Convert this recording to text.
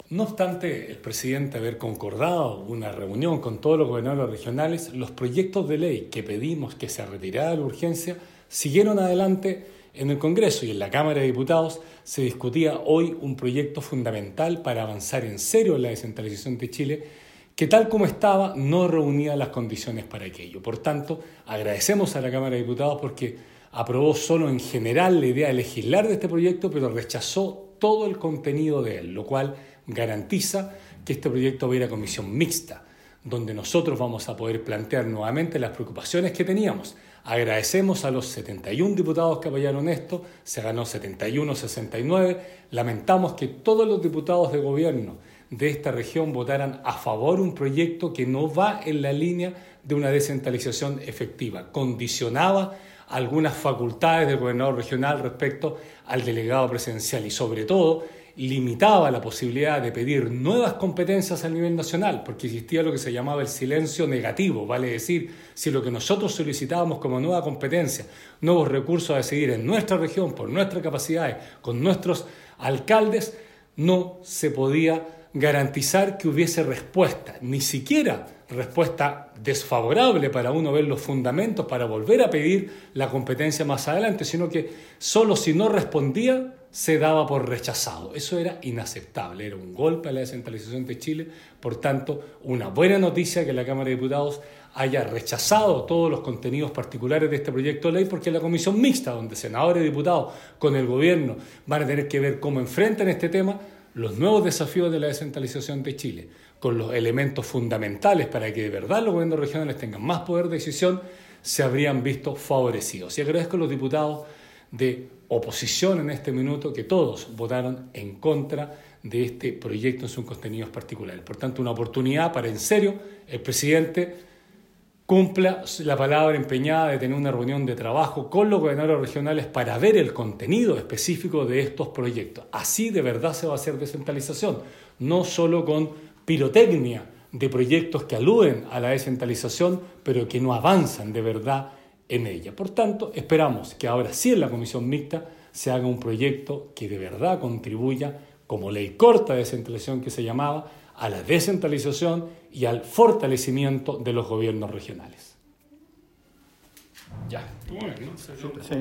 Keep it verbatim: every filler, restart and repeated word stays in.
No obstante el presidente haber concordado una reunión con todos los gobernadores regionales, los proyectos de ley que pedimos que se retirara de la urgencia siguieron adelante en el Congreso, y en la Cámara de Diputados se discutía hoy un proyecto fundamental para avanzar en serio en la descentralización de Chile, que tal como estaba no reunía las condiciones para aquello. Por tanto, agradecemos a la Cámara de Diputados porque aprobó solo en general la idea de legislar de este proyecto, pero rechazó todo el contenido de él, lo cual garantiza que este proyecto va a ir a comisión mixta, donde nosotros vamos a poder plantear nuevamente las preocupaciones que teníamos. Agradecemos a los setenta y uno diputados que apoyaron esto, se ganó setenta y uno a sesenta y nueve. Lamentamos que todos los diputados de gobierno de esta región votaran a favor de un proyecto que no va en la línea de una descentralización efectiva. Condicionaba algunas facultades del gobernador regional respecto al delegado presidencial y, sobre todo, limitaba la posibilidad de pedir nuevas competencias a nivel nacional, porque existía lo que se llamaba el silencio negativo, vale decir, si lo que nosotros solicitábamos como nueva competencia, nuevos recursos a decidir en nuestra región, por nuestras capacidades, con nuestros alcaldes, no se podía garantizar que hubiese respuesta, ni siquiera respuesta desfavorable para uno ver los fundamentos para volver a pedir la competencia más adelante, sino que solo si no respondía se daba por rechazado. Eso era inaceptable, era un golpe a la descentralización de Chile. Por tanto, una buena noticia que la Cámara de Diputados haya rechazado todos los contenidos particulares de este proyecto de ley, porque la comisión mixta, donde senadores y diputados con el gobierno van a tener que ver cómo enfrentan este tema, los nuevos desafíos de la descentralización de Chile, con los elementos fundamentales para que de verdad los gobiernos regionales tengan más poder de decisión, se habrían visto favorecidos. Y agradezco a los diputados de oposición en este minuto que todos votaron en contra de este proyecto en sus contenidos particulares. Por tanto, una oportunidad para, en serio, el presidente cumpla la palabra empeñada de tener una reunión de trabajo con los gobernadores regionales para ver el contenido específico de estos proyectos. Así de verdad se va a hacer descentralización, no solo con pirotecnia de proyectos que aluden a la descentralización, pero que no avanzan de verdad en ella. Por tanto, esperamos que ahora sí en la comisión mixta se haga un proyecto que de verdad contribuya, como ley corta de descentralización que se llamaba, a la descentralización y al fortalecimiento de los gobiernos regionales. Ya. Bueno, ¿no?